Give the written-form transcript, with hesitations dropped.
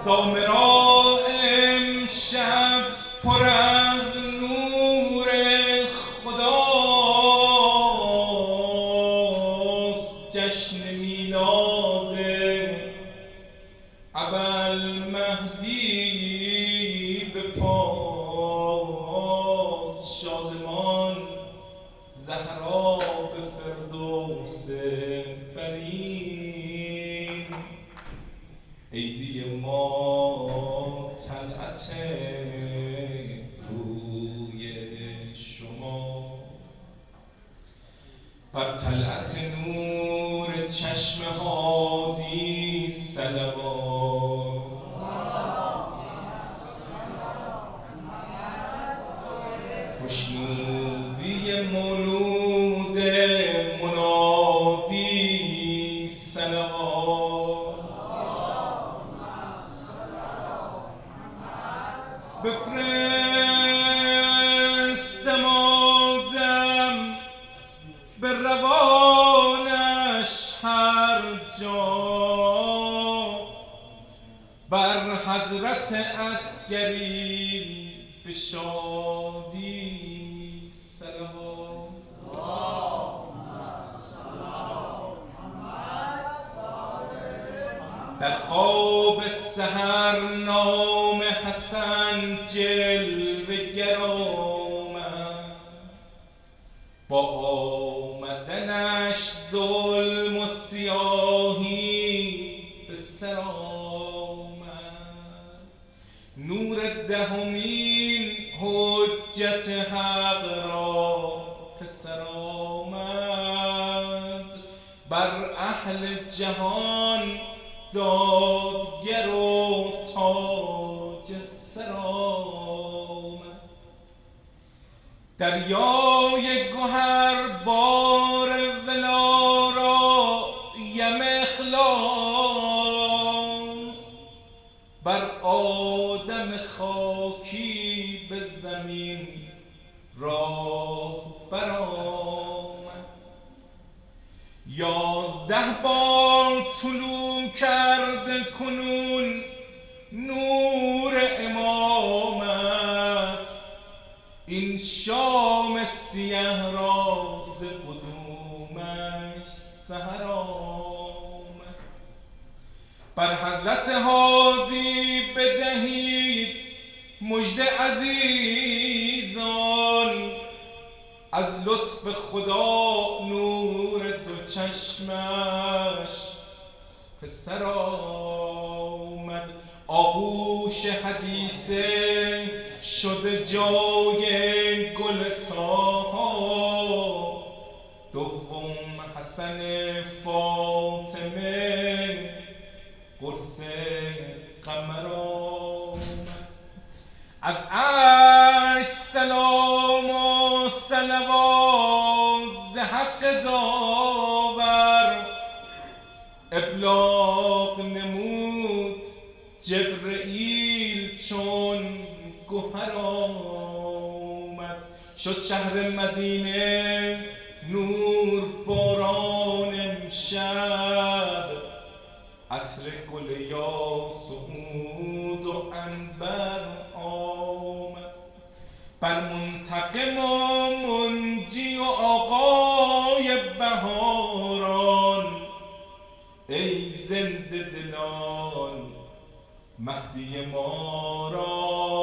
سامرا امشب پر از نور خداست، جشن میلاد ابوالمهدی به پاس، شادمان زهرا به فردوس برین. عیدی ما طلعت روی شما، بر طلعت نور چشم هادی صلوات. خوشنودی مولود منادی صلوات. بفرست دمادم به روانش هر جا، بر حضرت عسکری به شادی صلوات. در خواب سحر نام حسن جلوه گر آمد، با آمدنش ظلم و سیاهی به سر آمد. نور دهمین حجت حق را پسر آمد، بر اهل جهان دادگر و تاج سر آمد. دریای گوهر بار ولا را یم اخلاص، بر آدم خاکی به زمین راه برآمد. 11 بار طلوع کرده کنون نور امامت، این شام سیه را ز قدومش سحر آمد. بر حضرت هادی بدهید مژده عزیزان، از لطف خدا نور دو چشمش پسر آمد. آغوش حدیثه شده جای گل طاها، دوم حسن فاطمه قرص قمر آمد. از عرش سلام و صلوات ز حق داور، ابلاغ نمود جبرئیل چون گهر آمد. شد شهر مدینه نور باران امشب، عطر گل یاسمود و عنبر آمد. بر منتقم و منجی و آقای بهاران، ای زنده دلان مهدی ما را